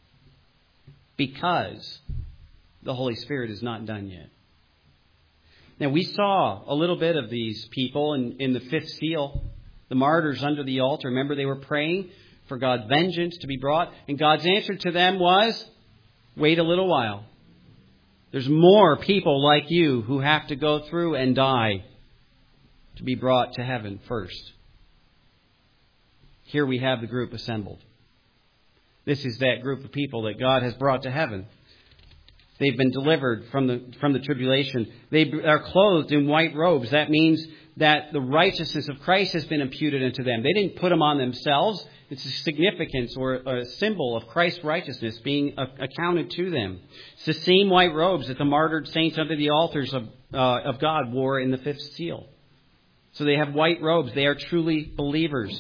because the Holy Spirit is not done yet. Now, we saw a little bit of these people in the fifth seal, the martyrs under the altar. Remember, they were praying for God's vengeance to be brought. And God's answer to them was, wait a little while. There's more people like you who have to go through and die to be brought to heaven first. Here we have the group assembled. This is that group of people that God has brought to heaven. They've been delivered from the tribulation. They are clothed in white robes. That means that the righteousness of Christ has been imputed into them. They didn't put them on themselves. It's a significance or a symbol of Christ's righteousness being accounted to them. It's the same white robes that the martyred saints under the altars of God wore in the fifth seal. So they have white robes. They are truly believers.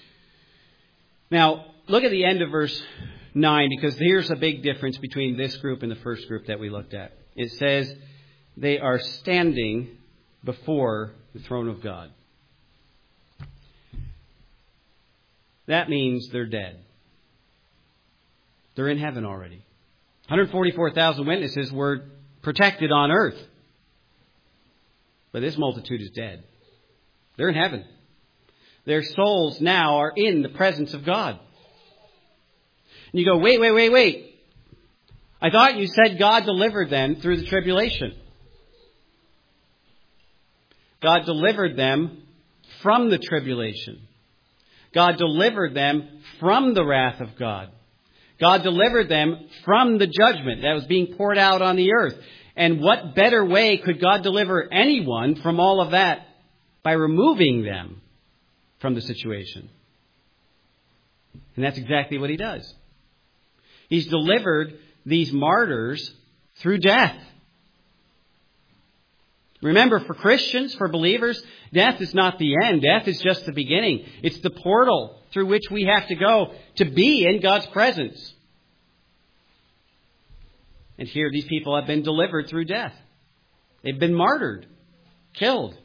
Now, look at the end of verse 9, because here's a big difference between this group and the first group that we looked at. It says they are standing before the throne of God. That means they're dead. They're in heaven already. 144,000 witnesses were protected on earth. But this multitude is dead. They're in heaven. Their souls now are in the presence of God. And you go, wait. I thought you said God delivered them through the tribulation. God delivered them from the tribulation. God delivered them from the wrath of God. God delivered them from the judgment that was being poured out on the earth. And what better way could God deliver anyone from all of that by removing them from the situation? And that's exactly what He does. He's delivered these martyrs through death. Remember, for Christians, for believers, death is not the end. Death is just the beginning. It's the portal through which we have to go to be in God's presence. And here these people have been delivered through death. They've been martyred, killed.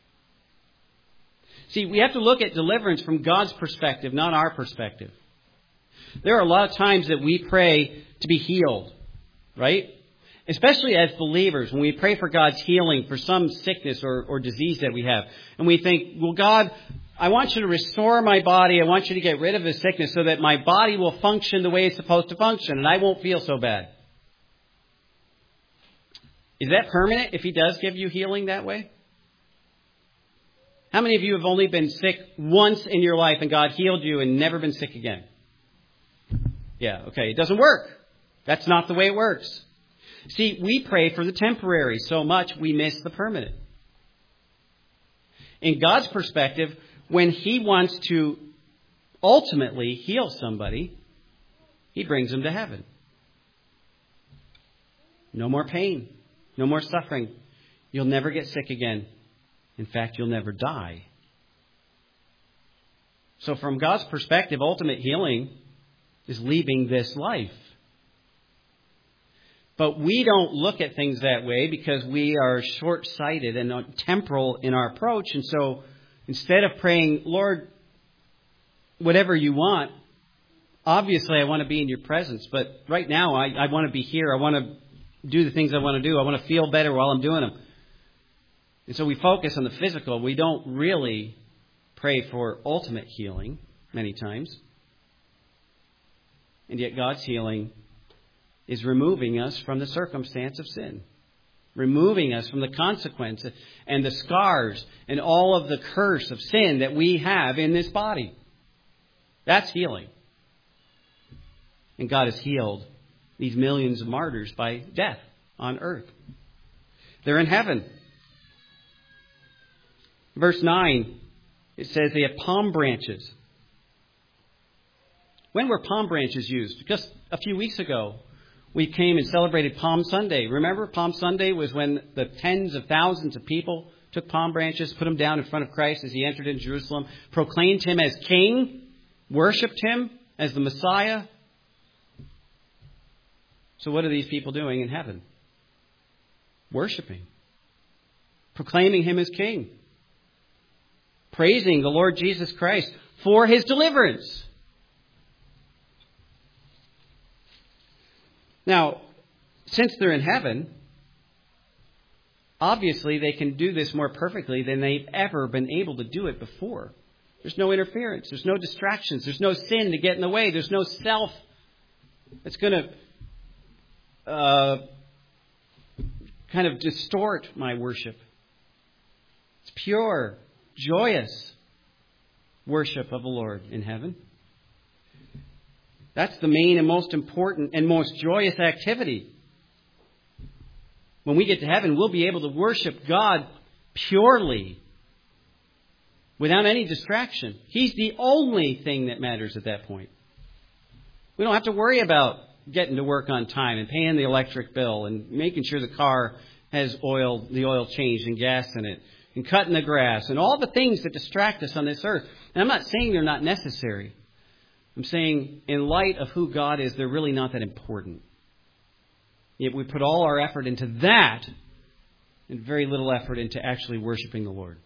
See, we have to look at deliverance from God's perspective, not our perspective. There are a lot of times that we pray to be healed, right? Especially as believers, when we pray for God's healing for some sickness or disease that we have. And we think, well, God, I want you to restore my body. I want you to get rid of this sickness so that my body will function the way it's supposed to function and I won't feel so bad. Is that permanent if He does give you healing that way? How many of you have only been sick once in your life and God healed you and never been sick again? Yeah, okay, it doesn't work. That's not the way it works. See, we pray for the temporary so much we miss the permanent. In God's perspective, when He wants to ultimately heal somebody, He brings them to heaven. No more pain. No more suffering. You'll never get sick again. In fact, you'll never die. So from God's perspective, ultimate healing is leaving this life. But we don't look at things that way because we are short-sighted and temporal in our approach. And so instead of praying, Lord, whatever you want, obviously I want to be in your presence. But right now I want to be here. I want to do the things I want to do. I want to feel better while I'm doing them. And so we focus on the physical. We don't really pray for ultimate healing many times. And yet God's healing is removing us from the circumstance of sin. Removing us from the consequence and the scars and all of the curse of sin that we have in this body. That's healing. And God has healed these millions of martyrs by death on earth. They're in heaven. Verse 9, it says they have palm branches. When were palm branches used? Just a few weeks ago, we came and celebrated Palm Sunday. Remember, Palm Sunday was when the tens of thousands of people took palm branches, put them down in front of Christ as He entered into Jerusalem, proclaimed Him as King, worshipped Him as the Messiah. So what are these people doing in heaven? Worshipping. Proclaiming Him as King. Praising the Lord Jesus Christ for His deliverance. Now, since they're in heaven, obviously they can do this more perfectly than they've ever been able to do it before. There's no interference. There's no distractions. There's no sin to get in the way. There's no self that's going to kind of distort my worship. It's pure, joyous worship of the Lord in heaven. That's the main and most important and most joyous activity. When we get to heaven, we'll be able to worship God purely, without any distraction. He's the only thing that matters at that point. We don't have to worry about getting to work on time and paying the electric bill and making sure the car has the oil changed and gas in it, and cutting the grass and all the things that distract us on this earth. And I'm not saying they're not necessary. I'm saying in light of who God is, they're really not that important. Yet we put all our effort into that and very little effort into actually worshiping the Lord.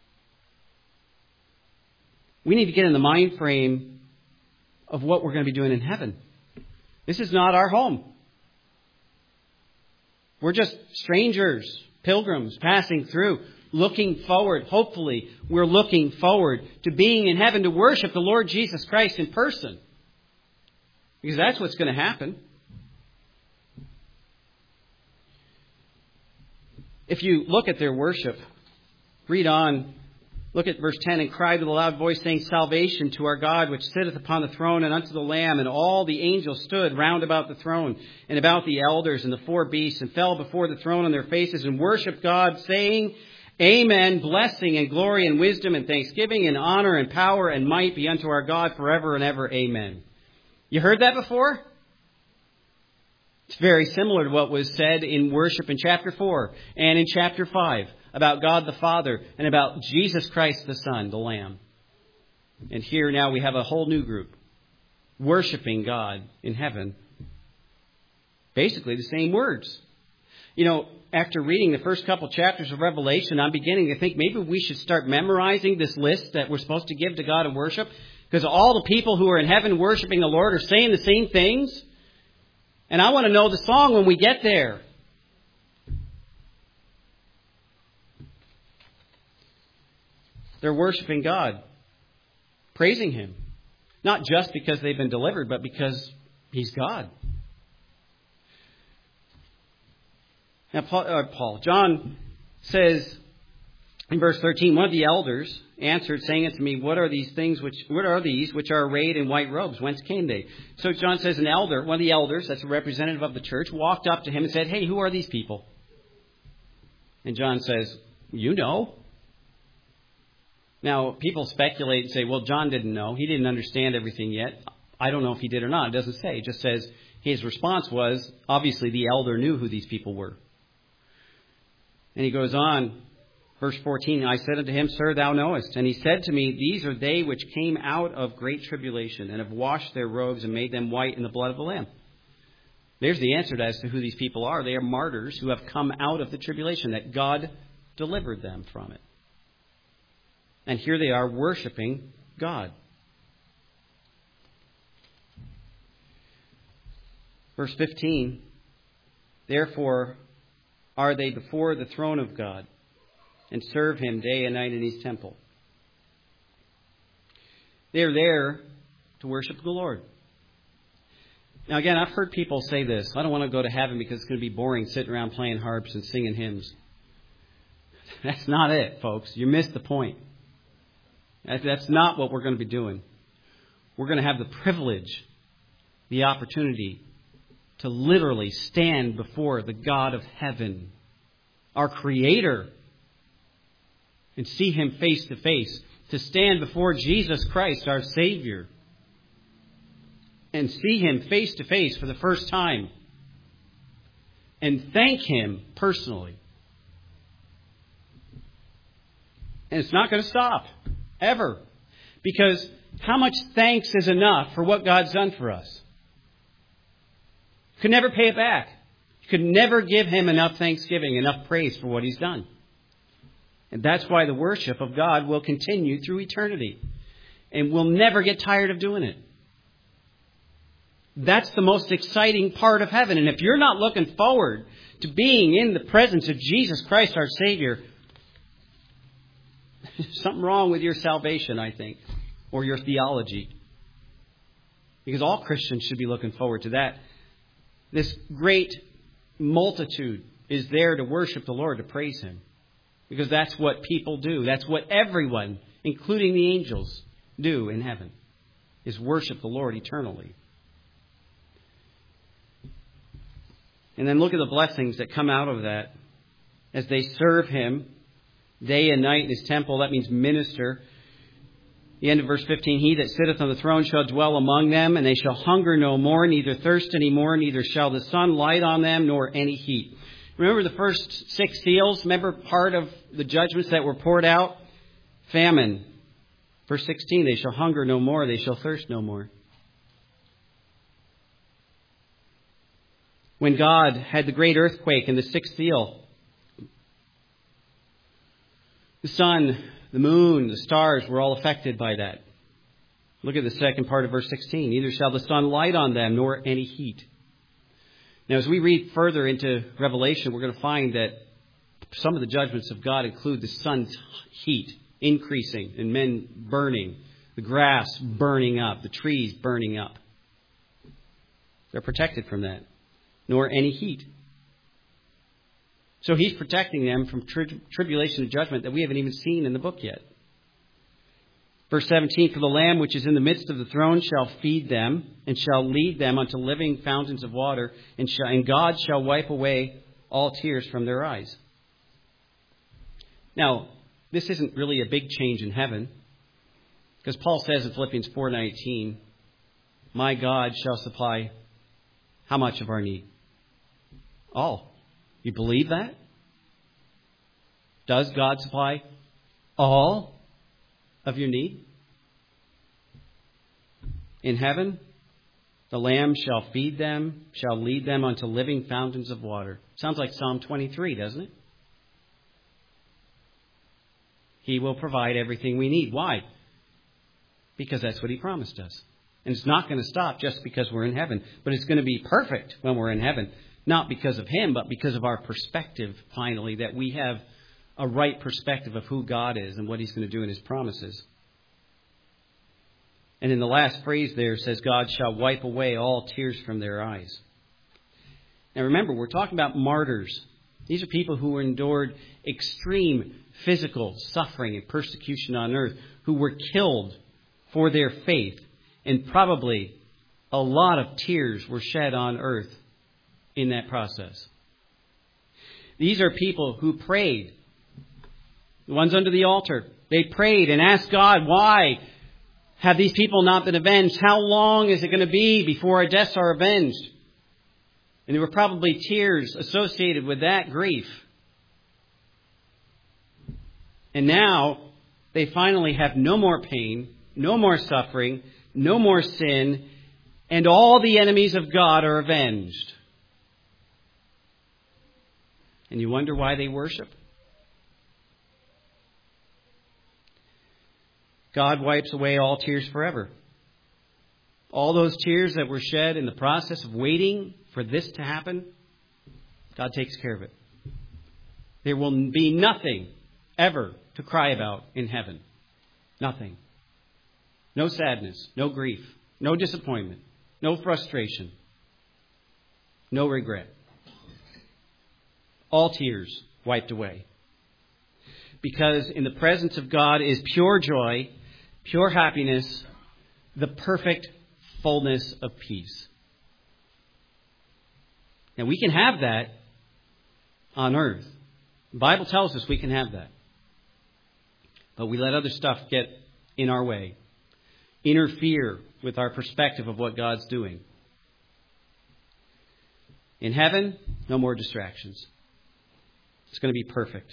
We need to get in the mind frame of what we're going to be doing in heaven. This is not our home. We're just strangers, pilgrims passing through, looking forward. Hopefully, we're looking forward to being in heaven to worship the Lord Jesus Christ in person. Because that's what's going to happen. If you look at their worship, read on. Look at verse 10. And cried with a loud voice, saying, Salvation to our God, which sitteth upon the throne, and unto the Lamb. And all the angels stood round about the throne, and about the elders and the four beasts, and fell before the throne on their faces, and worshipped God, saying, Amen. Blessing and glory and wisdom and thanksgiving and honor and power and might be unto our God forever and ever. Amen. You heard that before? It's very similar to what was said in worship in chapter 4 and in chapter 5 about God the Father, and about Jesus Christ the Son, the Lamb. And here now we have a whole new group worshiping God in heaven. Basically the same words. After reading the first couple chapters of Revelation, I'm beginning to think maybe we should start memorizing this list that we're supposed to give to God in worship. Because all the people who are in heaven worshiping the Lord are saying the same things. And I want to know the song when we get there. They're worshiping God, praising Him. Not just because they've been delivered, but because He's God. Now, John says in verse 13, one of the elders answered, saying unto me, what are these which are arrayed in white robes? Whence came they? So John says an elder, one of the elders, that's a representative of the church, walked up to him and said, hey, who are these people? And John says, you know. Now, people speculate and say, well, John didn't know. He didn't understand everything yet. I don't know if he did or not. It doesn't say. It just says his response was, obviously, the elder knew who these people were. And he goes on, verse 14, I said unto him, Sir, thou knowest. And he said to me, these are they which came out of great tribulation, and have washed their robes and made them white in the blood of the Lamb. There's the answer as to who these people are. They are martyrs who have come out of the tribulation, that God delivered them from it. And here they are worshiping God. Verse 15, therefore are they before the throne of God, and serve Him day and night in His temple. They are there to worship the Lord. Now again, I've heard people say this, I don't want to go to heaven because it's going to be boring sitting around playing harps and singing hymns. That's not it, folks. You missed the point. That's not what we're going to be doing. We're going to have the privilege, the opportunity to literally stand before the God of heaven, our Creator, and see Him face to face. To stand before Jesus Christ, our Savior, and see Him face to face for the first time, and thank Him personally. And it's not going to stop, ever. Because how much thanks is enough for what God's done for us? You could never pay it back. You could never give Him enough thanksgiving, enough praise for what He's done. And that's why the worship of God will continue through eternity. And we'll never get tired of doing it. That's the most exciting part of heaven. And if you're not looking forward to being in the presence of Jesus Christ, our Savior, there's something wrong with your salvation, I think, or your theology. Because all Christians should be looking forward to that. This great multitude is there to worship the Lord, to praise Him. Because that's what people do. That's what everyone, including the angels, do in heaven, is worship the Lord eternally. And then look at the blessings that come out of that as they serve Him day and night in His temple. That means minister. The end of verse 15, He that sitteth on the throne shall dwell among them, and they shall hunger no more, neither thirst any more, neither shall the sun light on them, nor any heat. Remember the first 6 seals? Remember part of the judgments that were poured out? Famine. Verse 16, they shall hunger no more, they shall thirst no more. When God had the great earthquake in the 6th seal, the sun, the moon, the stars were all affected by that. Look at the second part of verse 16. Neither shall the sun light on them, nor any heat. Now, as we read further into Revelation, we're going to find that some of the judgments of God include the sun's heat increasing and men burning, the grass burning up, the trees burning up. They're protected from that, nor any heat. So He's protecting them from tribulation and judgment that we haven't even seen in the book yet. Verse 17, for the Lamb which is in the midst of the throne shall feed them, and shall lead them unto living fountains of water, and God shall wipe away all tears from their eyes. Now, this isn't really a big change in heaven, because Paul says in Philippians 4:19, my God shall supply how much of our need? All. You believe that? Does God supply all of your need? In heaven, the Lamb shall feed them, shall lead them unto living fountains of water. Sounds like Psalm 23, doesn't it? He will provide everything we need. Why? Because that's what He promised us. And it's not going to stop just because we're in heaven. But it's going to be perfect when we're in heaven. Not because of Him, but because of our perspective, finally, that we have a right perspective of who God is and what He's going to do in His promises. And in the last phrase there, it says, God shall wipe away all tears from their eyes. Now remember, we're talking about martyrs. These are people who endured extreme physical suffering and persecution on earth, who were killed for their faith. And probably a lot of tears were shed on earth in that process. These are people who prayed. The ones under the altar. They prayed and asked God, why have these people not been avenged? How long is it going to be before our deaths are avenged? And there were probably tears associated with that grief. And now they finally have no more pain, no more suffering, no more sin, and all the enemies of God are avenged. And you wonder why they worship? God wipes away all tears forever. All those tears that were shed in the process of waiting for this to happen, God takes care of it. There will be nothing ever to cry about in heaven. Nothing. No sadness, no grief, no disappointment, no frustration, no regret. All tears wiped away. Because in the presence of God is pure joy, pure happiness, the perfect fullness of peace. Now we can have that on earth. The Bible tells us we can have that. But we let other stuff get in our way, interfere with our perspective of what God's doing. In heaven, no more distractions. It's going to be perfect.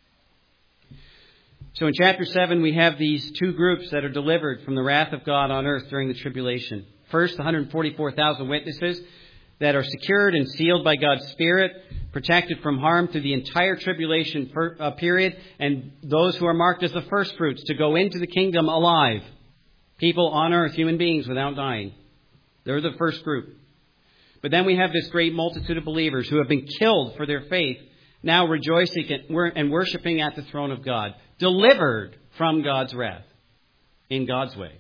So in chapter 7, we have these two groups that are delivered from the wrath of God on earth during the tribulation. First, the 144,000 witnesses that are secured and sealed by God's Spirit, protected from harm through the entire tribulation period, and those who are marked as the first fruits to go into the kingdom alive. People on earth, human beings without dying. They're the first group. But then we have this great multitude of believers who have been killed for their faith, now rejoicing and worshiping at the throne of God, delivered from God's wrath in God's way.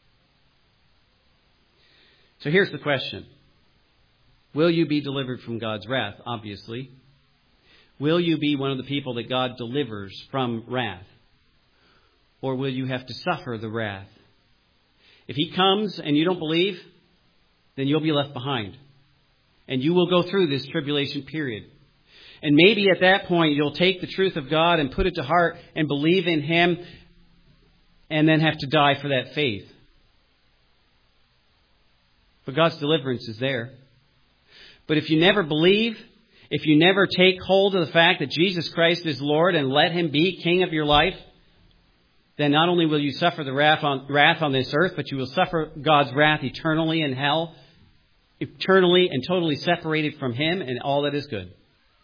So here's the question. Will you be delivered from God's wrath? Obviously. Will you be one of the people that God delivers from wrath? Or will you have to suffer the wrath? If He comes and you don't believe, then you'll be left behind. And you will go through this tribulation period. And maybe at that point you'll take the truth of God and put it to heart and believe in Him and then have to die for that faith. But God's deliverance is there. But if you never believe, if you never take hold of the fact that Jesus Christ is Lord and let Him be King of your life, then not only will you suffer the wrath on this earth, but you will suffer God's wrath eternally in hell, eternally and totally separated from Him and all that is good.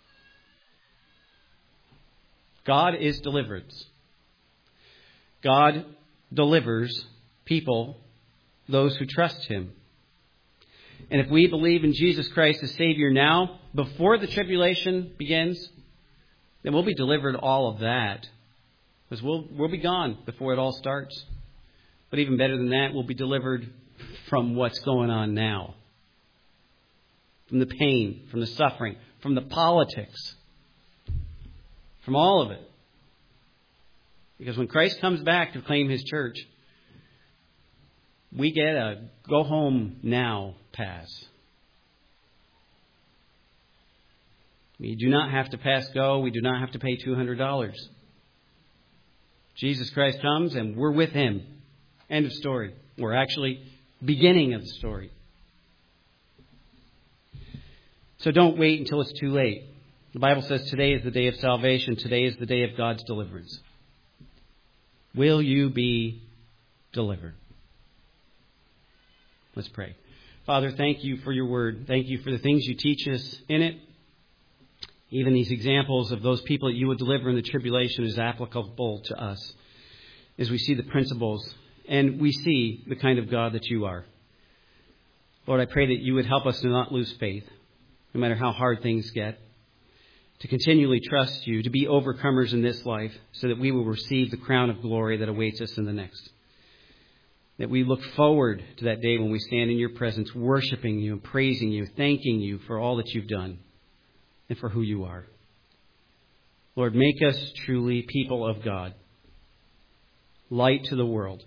God is deliverance. God delivers people, those who trust Him. And if we believe in Jesus Christ as Savior now, before the tribulation begins, then we'll be delivered all of that. Because we'll be gone before it all starts. But even better than that, we'll be delivered from what's going on now. From the pain, from the suffering, from the politics. From all of it. Because when Christ comes back to claim His church, we get a go home now pass. We do not have to pass go. We do not have to pay $200. Jesus Christ comes and we're with Him. End of story. We're actually beginning of the story. So don't wait until it's too late. The Bible says today is the day of salvation. Today is the day of God's deliverance. Will you be delivered? Let's pray. Father, thank you for your word. Thank you for the things you teach us in it. Even these examples of those people that you would deliver in the tribulation is applicable to us as we see the principles and we see the kind of God that you are. Lord, I pray that you would help us to not lose faith, no matter how hard things get, to continually trust you, to be overcomers in this life so that we will receive the crown of glory that awaits us in the next. That we look forward to that day when we stand in your presence, worshiping you and praising you, thanking you for all that you've done and for who you are. Lord, make us truly people of God, light to the world,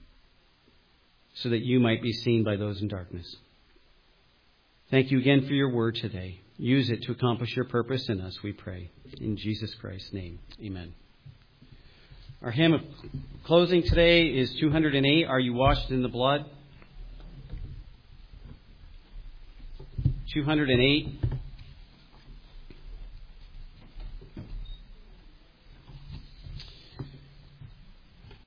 so that you might be seen by those in darkness. Thank you again for your word today. Use it to accomplish your purpose in us, we pray. In Jesus Christ's name, amen. Our hymn of closing today is 208, Are You Washed in the Blood? 208.